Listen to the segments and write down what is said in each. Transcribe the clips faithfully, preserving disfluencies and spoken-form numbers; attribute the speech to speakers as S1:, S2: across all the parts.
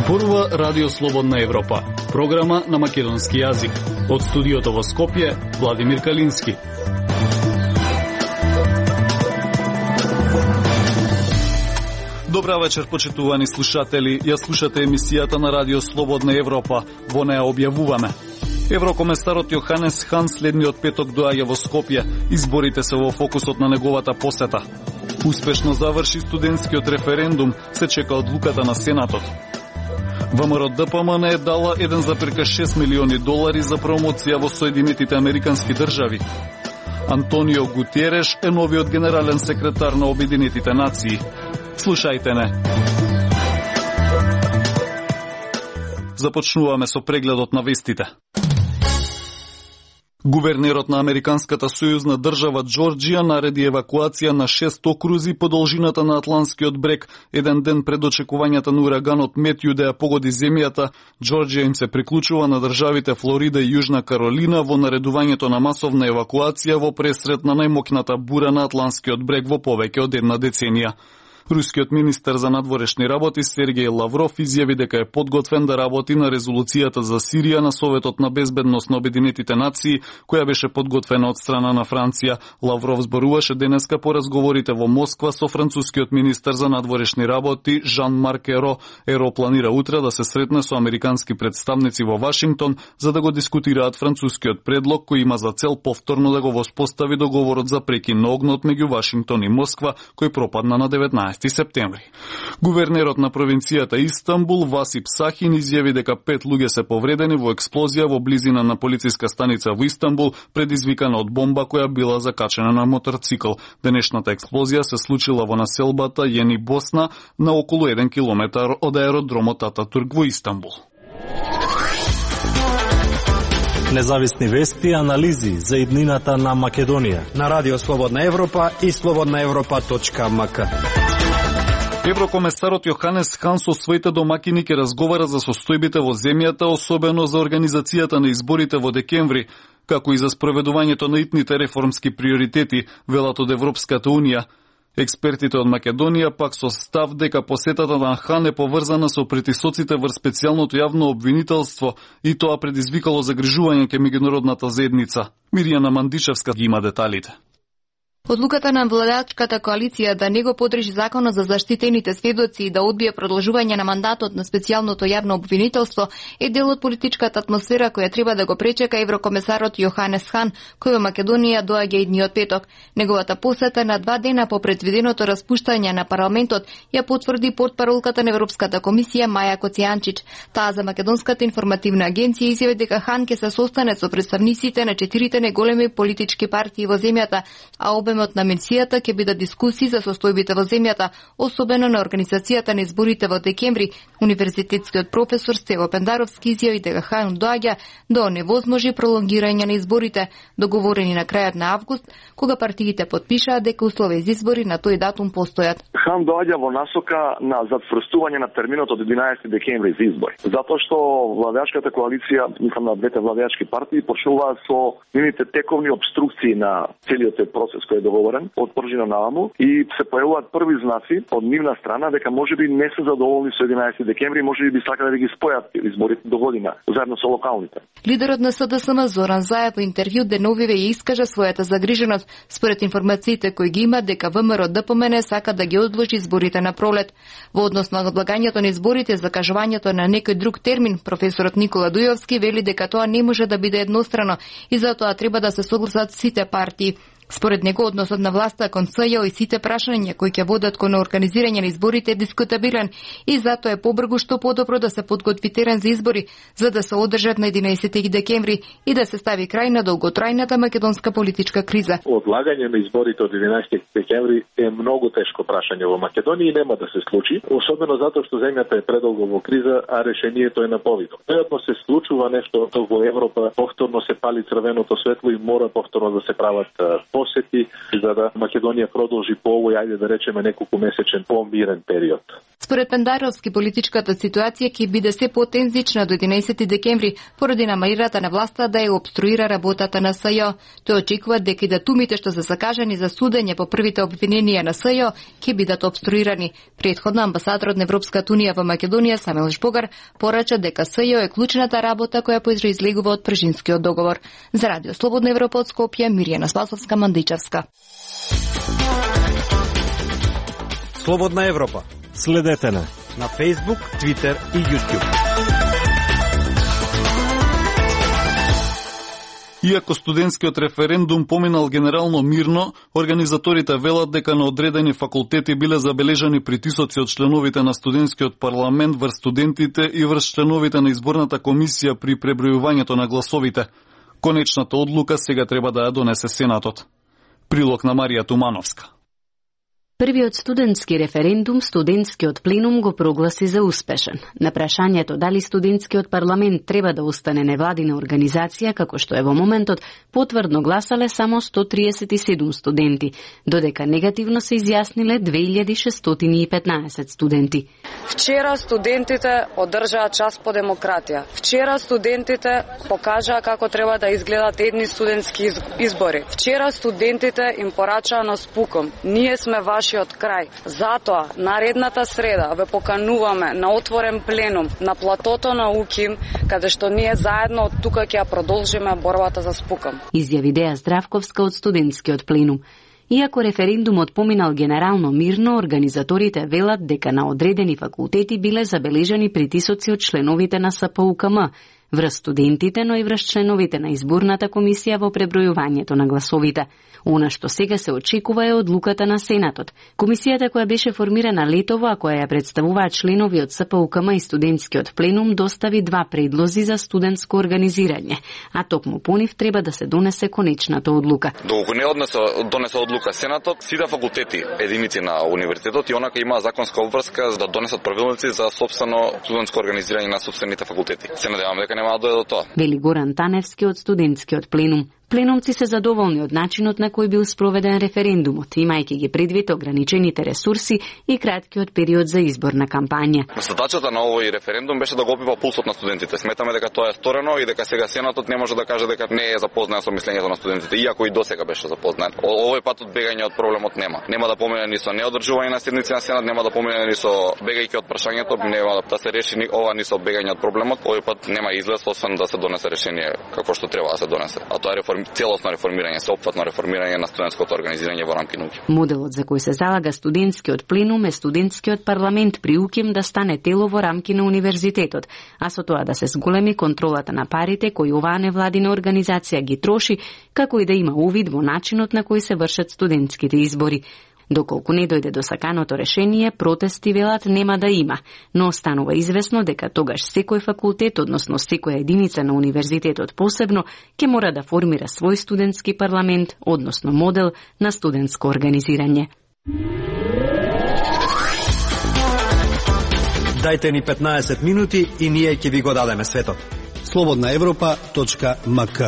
S1: Зборува Радио Слободна Европа, програма на македонски јазик. Од студиото во Скопје, Владимир Калински. Добра вечер, почитувани слушатели. Ја слушате емисијата на Радио Слободна Европа. Во неа објавуваме: Еврокомесарот Јоханес Хан следниот петок доаѓа во Скопје. Изборите се во фокусот на неговата посета. Успешно заврши студентскиот референдум, се чека одлуката на Сенатот. ВМРО-ДПМН е дала еден зарез шест милиони долари за промоција во Соединетите Американски држави. Антонио Гутереш е новиот генерален секретар на Обединетите нации. Слушајте не. Започнуваме со прегледот на вестите. Гувернерот на Американската сојузна држава Џорџија нареди евакуација на шест окрузи по должината на Атлантскиот брег. Еден ден пред очекувањата на ураганот Метју да ја погоди земјата, Џорџија им се приклучува на државите Флорида и Јужна Каролина во наредувањето на масовна евакуација во пресрет на најмокната бура на Атлантскиот брег во повеќе од една деценија. Рускиот министер за надворешни работи Сергеј Лавров изјави дека е подготвен да работи на резолуцијата за Сирија на Советот на безбедност на Обединетите нации, која беше подготвена од страна на Франција. Лавров зборуваше денеска по разговорите во Москва со францускиот министер за надворешни работи Жан-Марк Еро. Еро планира утре да се сретне со американски представници во Вашингтон за да го дискутираат францускиот предлог кој има за цел повторно да го воспостави договорот за прекин на огнот меѓу Вашингтон и Москва, кој пропадна на деветнаесети септември. Гувернерот на провинцијата Истанбул Васип Сахин изјави дека пет луѓе се повредени во експлозија во близина на полициска станица во Истанбул, предизвикана од бомба која била закачена на моторцикл. Денешната експлозија се случила во населбата Јени Босна, на околу еден километар од аеродромот Ататурк во Истанбул.
S2: Независни вести и анализи за иднината на Македонија на Радио Слободна Европа и слободна европа точка ем ка.
S1: Еврокомесарот Јоханес Хан со своите домакини ќе разговара за состојбите во земјата, особено за организацијата на изборите во декември, како и за спроведувањето на итните реформски приоритети, велат од Европската Унија. Експертите од Македонија пак со став дека посетата на Хан е поврзана со притисоците врз специјалното јавно обвинителство и тоа предизвикало загрижување кај меѓународната заедница. Миријана Мандичевска ги има деталите.
S3: Одлуката на владачката коалиција да не го подржи законот за заштитените сведоци и да одбие продолжување на мандатот на специјалното јавно обвинителство е дел од политичката атмосфера која треба да го пречека еврокомесарот Јоханес Хан, кој во Македонија доаѓа идниот петок. Неговата посета на два дена по предвиденото распуштање на парламентот ја потврди портпаролката на Европската комисија Маја Коцијанчич. Таа за Македонската информативна агенција изјави дека Хан ќе се состане со представниците на четирите најголеми политички партии во земјата, а обе на мисијата ќе биде дискусии за состојбите во земјата, особено на организацијата на изборите во декември. Универзитетскиот професор Стево Пендаровски изјави дека Хан доаѓа да оневозможи пролонгирање на изборите, договорени на крајот на август, кога партиите потпишаа дека услови за избори на тој датум постојат.
S4: Хан доаѓа во насока на затврстување на терминот од единаесети декември за избори, затоа што владеачката коалиција, мислам на двете владеачки партии, почнуваат со нивните тековни обструкции на целиот процес кој е договорен од пржина наваму и се појавуваат први знаци од нивна страна дека можеби не се задоволни со единаесети декември, можеби би сакале да ги спојат изборите до година заедно со локалните.
S3: Лидерот на СДСМ Зоран Заев во интервју деновиве ја искажа својата загриженост според информациите кои ги има дека ВМРО-ДПМН сака да ги одложи изборите на пролет. Во однос на одлагањето на изборите за кажувањето на некој друг термин, професорот Никола Дујовски вели дека тоа не може да биде еднострано и затоа треба да се согласат сите партии. Според него, односот на власта кон СЈО и сите прашања кои ќе водат кон организирање на изборите е дискутабилен и затоа е побргу што подобро да се подготви терен за избори, за да се одржат на единаесети декември и да се стави крај на долготрајната македонска политичка криза.
S5: Одлагање на изборите од единаесети декември е многу тешко прашање во Македонија и нема да се случи, особено затоа што земјата е предолго во криза, а решението е на повидно. Веројатно се случува нешто во Европа, повторно се пали црвеното светло и мора повторно да се прават посети за да Македонија продолжи по овој, ајде да речеме, неколку месечен помирен период.
S3: Според Пендаровски, политичката ситуација ќе биде се потензична до единаесети декември поради намерата на власта да ја обструира работата на СЈО. Тој очекува дека датумите што се закажани за судење по првите обвиненија на СЈО ќе бидат обструирани. Претходно амбасадорот на Европската унија во Македонија Самил Жбогар порача дека СЈО е клучната работа која произлегува од Пржинскиот договор. За Радио Слободна Европа од Скопје, Мирјана Спасовска, Мандичевска.
S2: Слободна Европа. Следете на на Facebook, Twitter и YouTube.
S1: Иако студентскиот референдум поминал генерално мирно, организаторите велат дека на одредени факултети биле забележани притисоци од членовите на студентскиот парламент врз студентите и врз членовите на изборната комисија при пребројувањето на гласовите. Конечната одлука сега треба да ја донесе Сенатот. Прилог на Марија Тумановска.
S6: Првиот студентски референдум студентскиот пленум го прогласи за успешен. На прашањето дали студентскиот парламент треба да остане невладина организација, како што е во моментот, потврдно гласале само сто триесет и седум студенти, додека негативно се изјасниле две илјади шестстотини и петнаесет студенти.
S7: Вчера студентите одржаа час по демократија. Вчера студентите покажаа како треба да изгледат едни студентски избори. Вчера студентите им порачаа на спуком. Ние сме вашиот крај. Затоа, наредната среда ве покануваме на отворен пленум на платото на УКИМ, каде што ние заедно од тука ќе ја продолжиме борбата за спуком.
S6: Изјави Деја Здравковска од студентскиот пленум. Иако референдумот поминал генерално мирно, организаторите велат дека на одредени факултети биле забележани притисоци од членовите на СПУКМ, врз студентите, но и врз членовите на изборната комисија во пребројувањето на гласовите. Она што сега се очекува е одлуката на Сенатот. Комисијата која беше формирана летово, а која ја представуваат членови од СПУКМ и студентскиот пленум, достави два предлози за студентско организирање, а токму по нив треба да се донесе конечната одлука.
S8: Доколку не однесе донесе одлука Сенатот, сите факултети, единици на универзитетот и онака има законска обврска за да донесат правилници за сопствено студентско организирање на сопствените факултети. Се надевам дека нема да дојде до тоа.
S6: Вели Горан Таневски од студентскиот пленум. Пленумци се задоволни од начинот на кој бил спроведен референдумот, имајќи ги предвид ограничените ресурси и краткиот период за изборна кампања.
S8: Задачата на овој референдум беше да го опипа пулсот на студентите. Сметаме дека тоа е сторено и дека сега Сенатот не може да каже дека не е запознаен со мислењето на студентите, иако и досега беше запознаен. Овој пат од бегање од проблемот нема. Нема да помине ни со неодржување на седници на Сенат, нема да помине ни со бегајќи од прашањето, нема да се реши ни ова ни со бегање од проблемот. Овој пат нема излез освен да се донесе решение како што треба да се донесе. А тоа е реформ... целосно реформирање, сеопфатно реформирање на студентското организирање во рамки на УКИМ.
S6: Моделот за кој се залага студентскиот пленум е студентскиот парламент при УКИМ да стане тело во рамки на универзитетот, а со тоа да се зголеми контролата на парите кои оваа невладина организација ги троши, како и да има увид во начинот на кој се вршат студентските избори. Доколку не дојде до саканото решение, протести велат нема да има, но останува известно дека тогаш секој факултет, односно секоја единица на универзитетот посебно, ќе мора да формира свој студентски парламент, односно модел на студентско организирање.
S2: Дајте ни петнаесет минути и ние ќе ви го дадеме светот.
S9: слободна европа точка ем ка.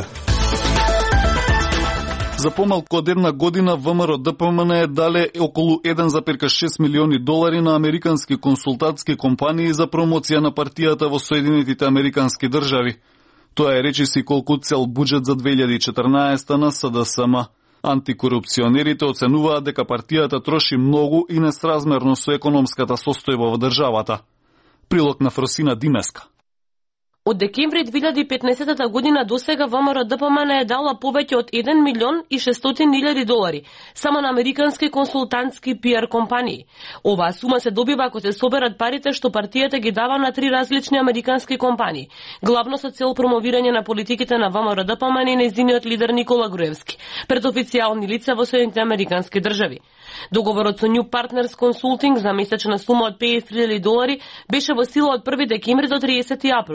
S1: За помалку од една година ВМРО Д П М Н е дале околу еден зарез шест милиони долари на американски консултантски компании за промоција на партијата во Соединетите Американски држави. Тоа е речиси колку цел буџет за две илјади и четрнаесета на С Д С М. Антикорупционерите оценуваат дека партијата троши многу и несразмерно со економската состојба во државата. Прилог на Фросина Димеска.
S10: Од декември две илјади и петнаесета година досега ВМРО Д П М Н е дала повеќе од еден милион и шестстотини илјади долари само на американски консултантски пиар компании. Оваа сума се добива ако се соберат парите што партијата ги дава на три различни американски компании, главно со цел промовирање на политиките на ВМРО Д П М Н и нејзиниот лидер Никола Груевски пред официјални лица во Соединетите Американски држави. Договорот со New Partners Consulting за месечна сума од педесет илјади долари беше во сила од први декември до триесети април,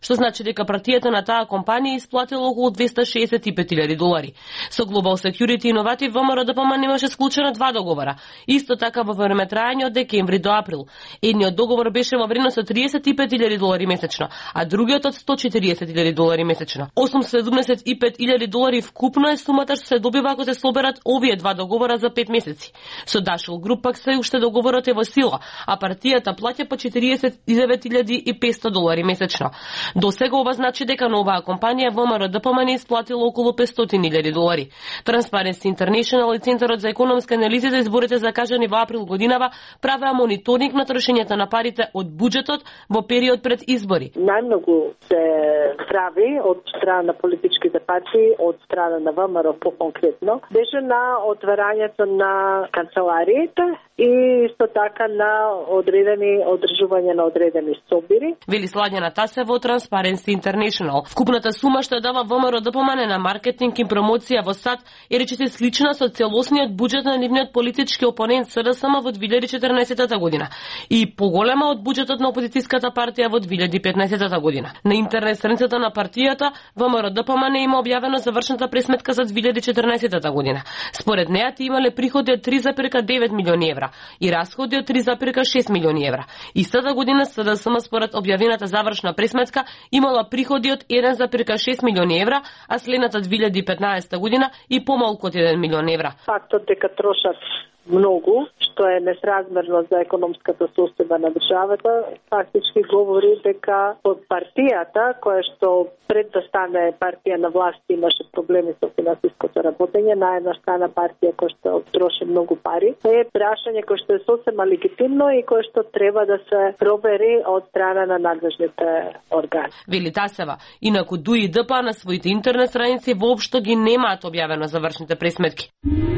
S10: што значи дека партијата на таа компанија исплатила околу двесте шеесет и пет илјади долари. Со Global Security Innovative ВМРО-ДПМ немаше склучено два договора, исто така во време трајање од декември до април. Едниот договор беше во вредност од триесет и пет илјади долари месечно, а другиот од сто четириесет илјади долари месечно. осумстотини седумдесет и пет илјади долари вкупно е сумата што се добива ако се соберат овие два договора за пет месеци. Со Дашел Груп пак се уште договорот е во сила, а партијата плаќа по четириесет и девет илјади и петстотини долари месечно. До сега ова значи дека на оваа компанија ВМРО-ДПМ не исплатила околу петстотини илјади долари. Transparency International и Центарот за економски анализи за изборите закажани во април годинава правеа мониторинг на трошењето на парите од буџетот во период пред избори.
S11: Најмногу се прави од страна на политичките партии, од страна на ВМРО по-конкретно, беше на отварањето на канцелариите и исто така на одредени одржување на одредени собири.
S10: Вели Сладјана Тасева во Transparency International. Вкупната сума што дава ВМРО-ДПМ на маркетинг и промоција во САД е речиси слична со целосниот буџет на нивниот политички опонент СДСМ во две илјади и четрнаесетта година и поголема од буџетот на опозицијската партија во две илјади и петнаесетта година. На интернет страницата на партијата ВМРО-ДПМ не има објавено завршната пресметка за две илјади и четрнаесетта година. Според неа ти имале приходи од три зарез девет милиони евра и расходи од три зарез шест милиони евра. Истата година СДСМ според објавената завршна пресметка имала приходи од еден зарез шест милиони евра, а следната две илјади и петнаесетта година и помалку од еден милион евра.
S11: Фактот дека трошат многу, што е несразмерно за економската состојба на државата, фактички говори дека од партијата, која што пред да стане партија на власт имаше проблеми со финансиското работење, на една страна партија која што троши многу пари, е прашање кој што е сосема легитимно и кој што треба да се провери од страна на надлежните органи.
S10: Вели Тасева, инаку ДУ и ДП на своите интернет страници воопшто ги немаат објавено завршните пресметки.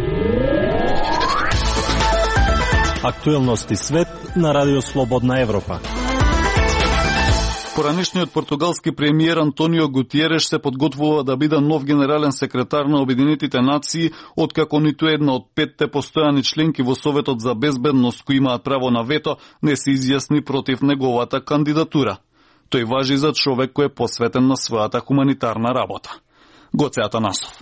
S2: Актуелности свет на Радио Слободна Европа.
S1: Поранешниот португалски премиер Антонио Гутиереш се подготвува да биде нов генерален секретар на Обединетите нации, откако ниту една од петте постојани членки во Советот за безбедност кои имаат право на вето не се изјасни против неговата кандидатура. Тој важи за човек кој е посветен на својата хуманитарна работа. Гоце Атанасов.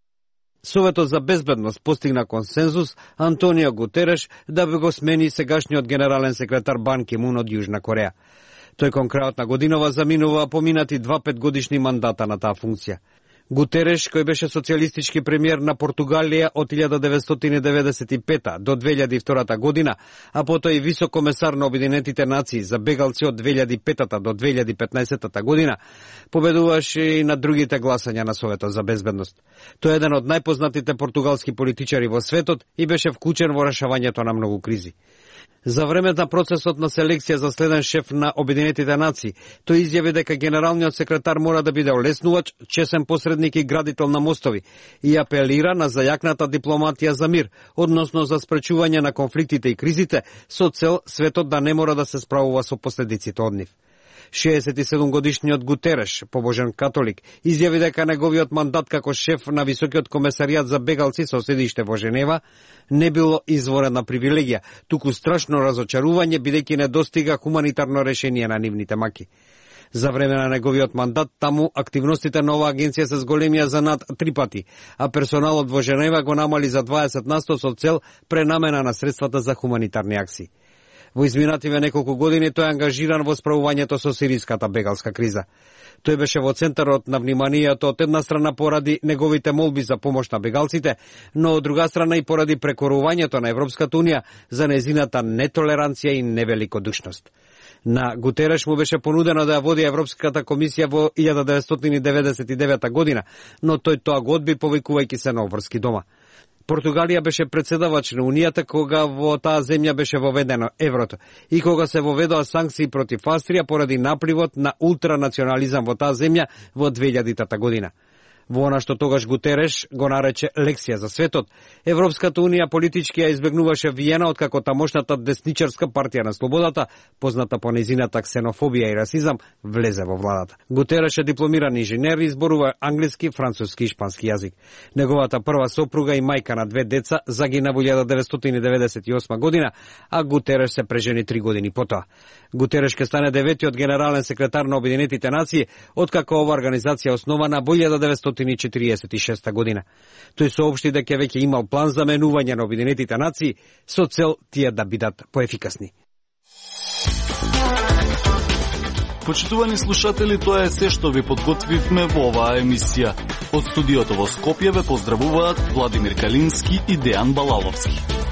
S12: Советот за безбедност постигна консензус Антонио Гутереш да би го смени сегашниот генерален секретар Бан Ки Мун од Јужна Кореја. Тој кон крајот на годинова заминува поминати два петгодишни мандата на таа функција. Гутереш, кој беше социјалистички премиер на Португалија од илјада деветстотини деветдесет и пета до две илјади и втора година, а потоа и висок комесар на Обединетите нации за бегалци од две илјади и пета до две илјади и петнаесетта година, победуваше и на другите гласања на Советот за безбедност. Тој е еден од најпознатите португалски политичари во светот и беше вклучен во решавањето на многу кризи. За време на процесот на селекција за следен шеф на Обединетите нации, тој изјави дека генералниот секретар мора да биде олеснувач, чесен посредник и градител на мостови и апелира на зајакната дипломатија за мир, односно за спречување на конфликтите и кризите, со цел светот да не мора да се справува со последиците од нив. шеесет и седум годишниот Гутереш, побожен католик, изјави дека неговиот мандат како шеф на Високиот комесаријат за бегалци со седиште во Женева не било изворена привилегија, туку страшно разочарување бидејќи не достига хуманитарно решение на нивните маки. За време на неговиот мандат таму активностите на оваа агенција се зголемија за над три пати, а персоналот во Женева го намали за дваесет на сто со цел пренамена на средствата за хуманитарни акции. Во изминативе неколку години тој е ангажиран во справувањето со сириската бегалска криза. Тој беше во центарот на вниманието од една страна поради неговите молби за помош на бегалците, но од друга страна и поради прекорувањето на Европската унија за незината нетолеранција и невеликодушност. На Гутереш му беше понудено да ја води Европската комисија во илјада деветстотини деветдесет и девета година, но тој тоа го одби повикувајќи се на обврски дома. Португалија беше председавач на Унијата кога во таа земја беше воведено еврото и кога се воведоа санкции против Австрија поради напливот на ултранационализам во таа земја во две илјадитата година. Во она што тогаш Гутереш го нарече лекција за светот, Европската унија политички ја избегнуваше Виена откако тамошната десничарска партија на слободата, позната по нејзината ксенофобија и расизам, влезе во владата. Гутереш е дипломиран инженер и зборува англиски, француски и шпански јазик. Неговата прва сопруга и мајка на две деца загина во илјада деветстотини деветдесет и осма година, а Гутереш се прежени три години потоа. Гутереш ќе стане деветиот генерален секретар на Обединетите нации, откако ова организација основана во илјада деветстотини четириесет и шеста година. Тој соопшти дека веќе имал план за менување на Обединетите нации со цел тие да бидат поефикасни.
S1: Почитувани слушатели, тоа е се што ви подготвивме во оваа емисија. Од студиото во Скопје ве поздравуваат Владимир Калински и Дејан Балаловски.